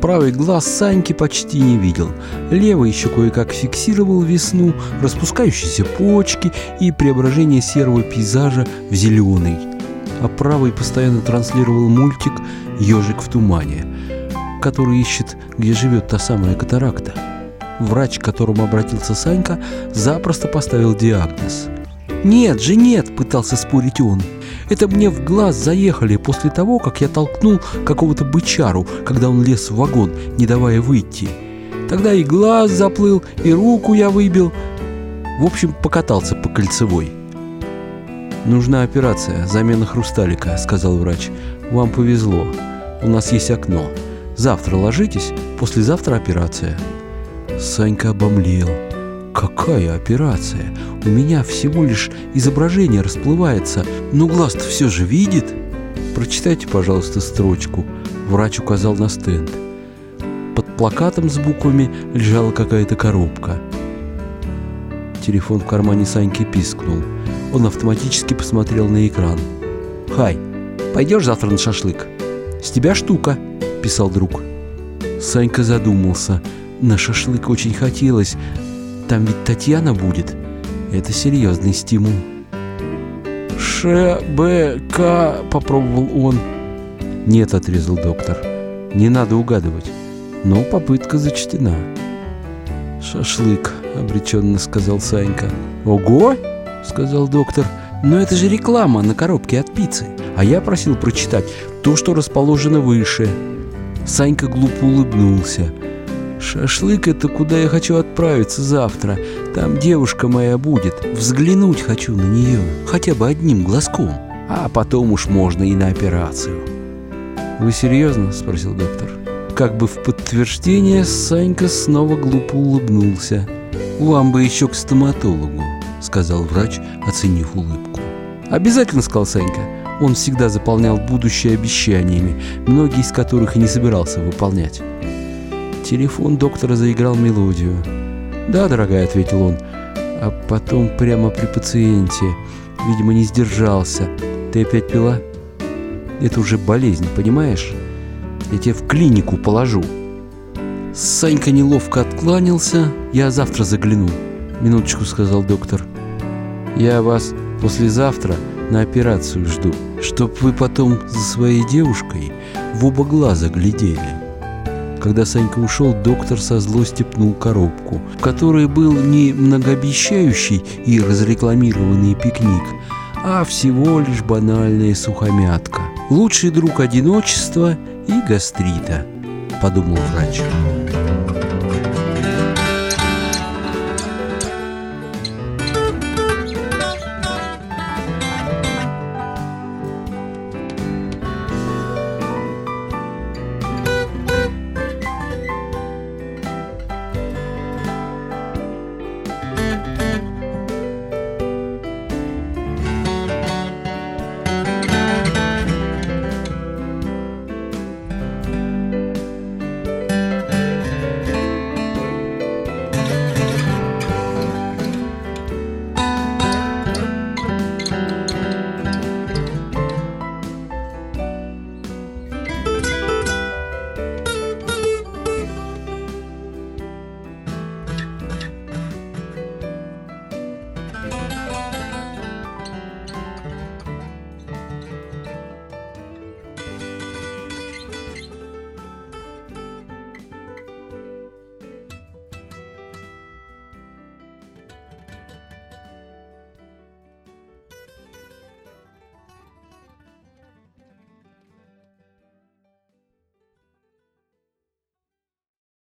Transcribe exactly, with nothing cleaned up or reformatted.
Правый глаз Саньки почти не видел. Левый еще кое-как фиксировал весну, распускающиеся почки и преображение серого пейзажа в зеленый. А правый постоянно транслировал мультик «Ежик в тумане», который ищет, где живет та самая катаракта. Врач, к которому обратился Санька, запросто поставил диагноз. «Нет же, нет!» – пытался спорить он. «Это мне в глаз заехали после того, как я толкнул какого-то бычару, когда он лез в вагон, не давая выйти. Тогда и глаз заплыл, и руку я выбил. В общем, покатался по кольцевой». «Нужна операция, замена хрусталика», – сказал врач. «Вам повезло. У нас есть окно. Завтра ложитесь, послезавтра операция». Санька обомлел. «Какая операция? У меня всего лишь изображение расплывается, но глаз-то все же видит». «Прочитайте, пожалуйста, строчку». Врач указал на стенд. Под плакатом с буквами лежала какая-то коробка. Телефон в кармане Саньки пискнул. Он автоматически посмотрел на экран. «Хай, пойдешь завтра на шашлык?» «С тебя штука», — писал друг. Санька задумался. На шашлык очень хотелось. Там ведь Татьяна будет. Это серьезный стимул. «Ш, Б, К», — попробовал он. «Нет», — отрезал доктор. «Не надо угадывать». Но попытка зачтена. «Шашлык», — обреченно сказал Санька. «Ого!» — сказал доктор. «Но это же реклама на коробке от пиццы. А я просил прочитать то, что расположено выше». Санька глупо улыбнулся. «Шашлык — это куда я хочу отправиться завтра. Там девушка моя будет. Взглянуть хочу на нее, хотя бы одним глазком. А потом уж можно и на операцию». «Вы серьезно?» — спросил доктор. Как бы в подтверждение Санька снова глупо улыбнулся. «Вам бы еще к стоматологу», — сказал врач, оценив улыбку. «Обязательно», — сказал Санька. Он всегда заполнял будущее обещаниями, многие из которых и не собирался выполнять. Телефон доктора заиграл мелодию. «Да, дорогая», — ответил он. А потом прямо при пациенте. Видимо, не сдержался. «Ты опять пила?» «Это уже болезнь, понимаешь? Я тебя в клинику положу». Санька неловко откланялся. «Я завтра загляну». «Минуточку», — сказал доктор. «Я вас послезавтра на операцию жду, чтоб вы потом за своей девушкой в оба глаза глядели». Когда Санька ушел, доктор со злости пнул коробку, в которой был не многообещающий и разрекламированный пикник, а всего лишь банальная сухомятка. «Лучший друг одиночества и гастрита», — подумал врач.